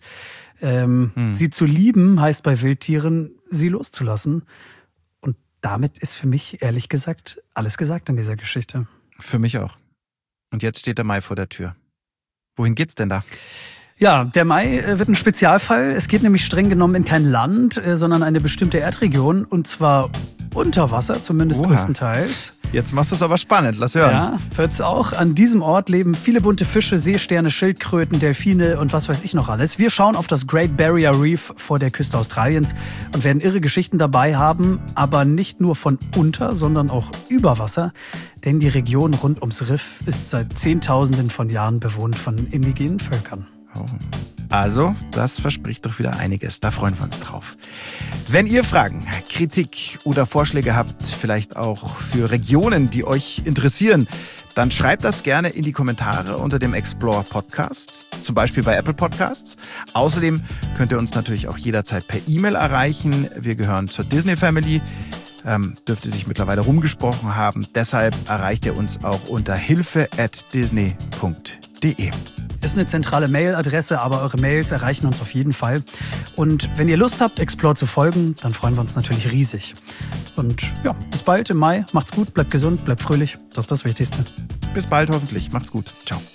sie zu lieben, heißt bei Wildtieren, sie loszulassen. Und damit ist für mich, ehrlich gesagt, alles gesagt in dieser Geschichte. Für mich auch. Und jetzt steht der Mai vor der Tür. Wohin geht's denn da? Ja, der Mai wird ein Spezialfall. Es geht nämlich streng genommen in kein Land, sondern eine bestimmte Erdregion. Und zwar unter Wasser, zumindest größtenteils. Jetzt machst du es aber spannend, lass hören. Ja, wird's auch. An diesem Ort leben viele bunte Fische, Seesterne, Schildkröten, Delfine und was weiß ich noch alles. Wir schauen auf das Great Barrier Reef vor der Küste Australiens und werden irre Geschichten dabei haben, aber nicht nur von unter, sondern auch über Wasser. Denn die Region rund ums Riff ist seit Zehntausenden von Jahren bewohnt von indigenen Völkern. Oh. Also, das verspricht doch wieder einiges. Da freuen wir uns drauf. Wenn ihr Fragen, Kritik oder Vorschläge habt, vielleicht auch für Regionen, die euch interessieren, dann schreibt das gerne in die Kommentare unter dem Explore Podcast, zum Beispiel bei Apple Podcasts. Außerdem könnt ihr uns natürlich auch jederzeit per E-Mail erreichen. Wir gehören zur Disney Family. Dürfte sich mittlerweile rumgesprochen haben. Deshalb erreicht ihr uns auch unter hilfe@disney.de. Ist eine zentrale Mailadresse, aber eure Mails erreichen uns auf jeden Fall. Und wenn ihr Lust habt, Explore zu folgen, dann freuen wir uns natürlich riesig. Und ja, bis bald im Mai. Macht's gut, bleibt gesund, bleibt fröhlich. Das ist das Wichtigste. Bis bald hoffentlich. Macht's gut. Ciao.